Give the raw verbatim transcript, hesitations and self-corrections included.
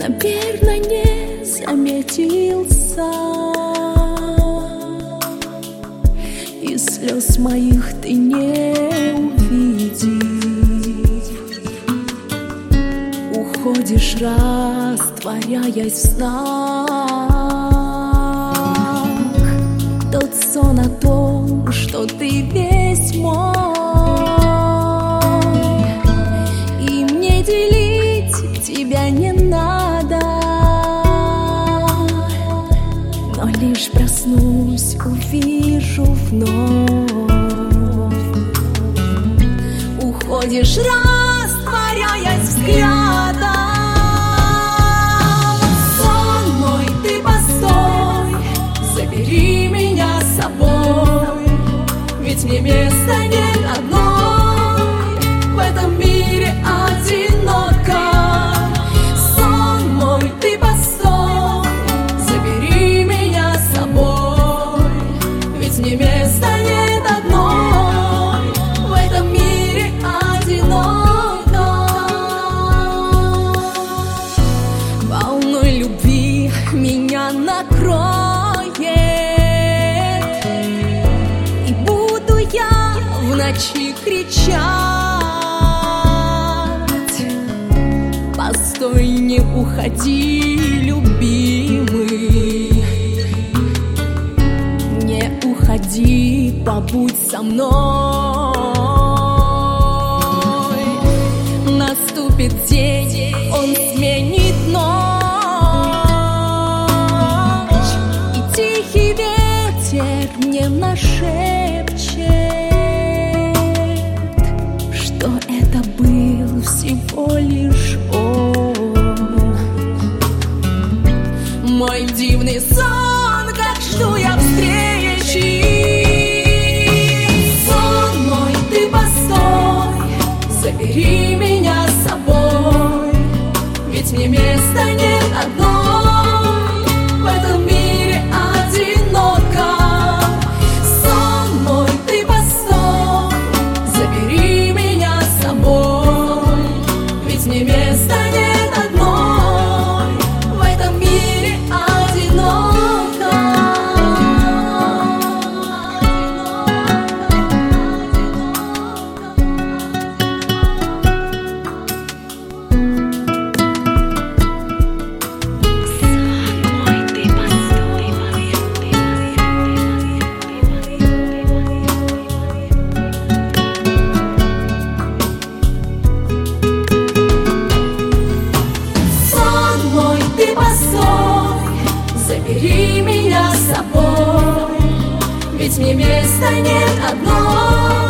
наверно, не заметил сам, и слез моих ты не увидишь. Уходишь, растворяясь в снах. Тот сон о том, что ты весь мой, и мне делить тебя не надо. Но лишь проснусь, увижу вновь. Уходишь, растворяясь взглядом. Сон мой, ты постой, забери меня с собой, ведь мне места нет одной в этом мире одиноко. Сон мой, ты постой, забери меня с собой, ведь мне места нет одной в этом мире одиноко. Волной любви меня накроет, и буду я в ночи кричать: постой, не уходи, любимый, не уходи, побудь со мной. Наступит день, он сменит ночь, и тихий ветер мне нашепчет, что это был всего лишь он. Мой дивный сон, как жду я встречи. Сон мой, ты постой, забери меня с собой, ведь мне места нет одной в этом мире одиноко. Сон мой, ты постой, забери меня с собой, ведь мне места нет одной в этом мире одиноко. Сон мой, ты постой, забери меня с собой, ведь мне места нет одной